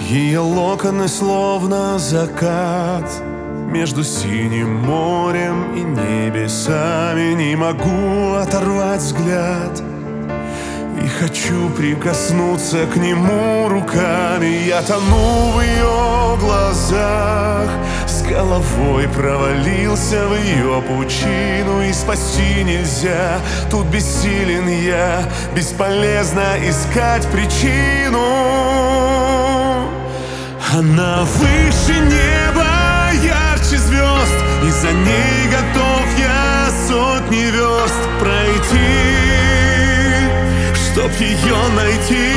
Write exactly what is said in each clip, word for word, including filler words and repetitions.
Ее локоны словно закат между синим морем и небесами. Не могу оторвать взгляд и хочу прикоснуться к нему руками. Я тону в ее глазах, с головой провалился в ее пучину. И спасти нельзя, тут бессилен я, бесполезно искать причину. Она выше неба, ярче звезд, и за ней готов я сотни верст пройти, чтоб ее найти.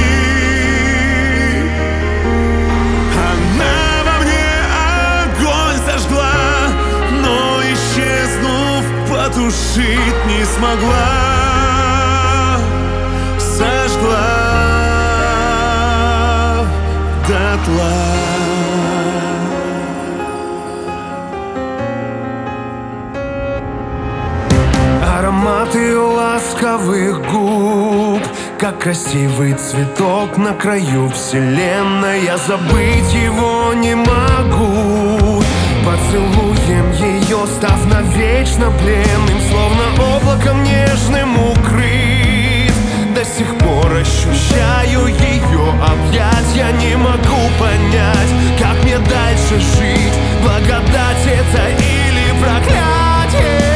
Она во мне огонь зажгла, но, исчезнув, потушить не смогла. Сожгла дотла. Аромат ее ласковых губ, как красивый цветок на краю вселенной. Я забыть его не могу. Поцелуем ее, став навечно пленным, словно облаком нежным укрыт. До сих пор ощущаю ее объятья. Не могу понять, как мне дальше жить. Благодать это или проклятие?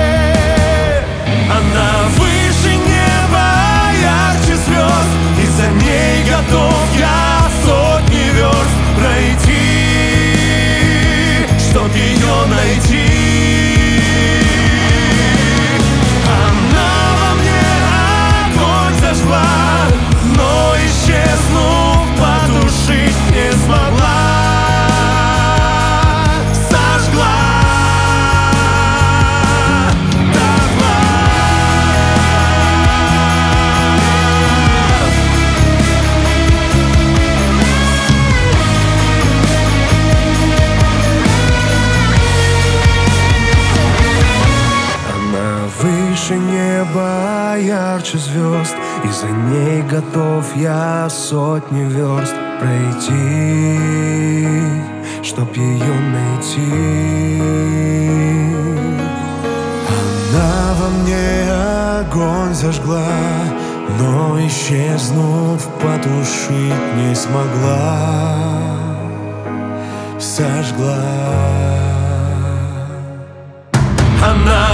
Она выше неба, ярче звезд, и за ней готов я сотни верст пройти, чтоб ее найти. Она во мне огонь зажгла, но, исчезнув, потушить не смогла. Сожгла. Выше неба, ярче звезд, и за ней готов я сотни верст пройти, чтоб ее найти. Она во мне огонь зажгла, но, исчезнув, потушить не смогла. Сожгла. Она